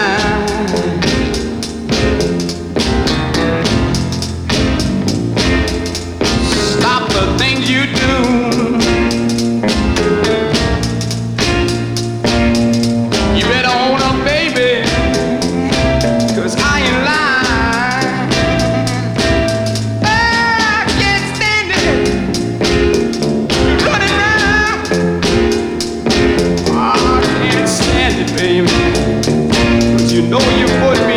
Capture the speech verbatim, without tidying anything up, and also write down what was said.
Stop the things you do. You better own up, baby, 'cause I ain't lying. I can't stand it. You're running around. I can't stand it, baby, 'cause you know you put me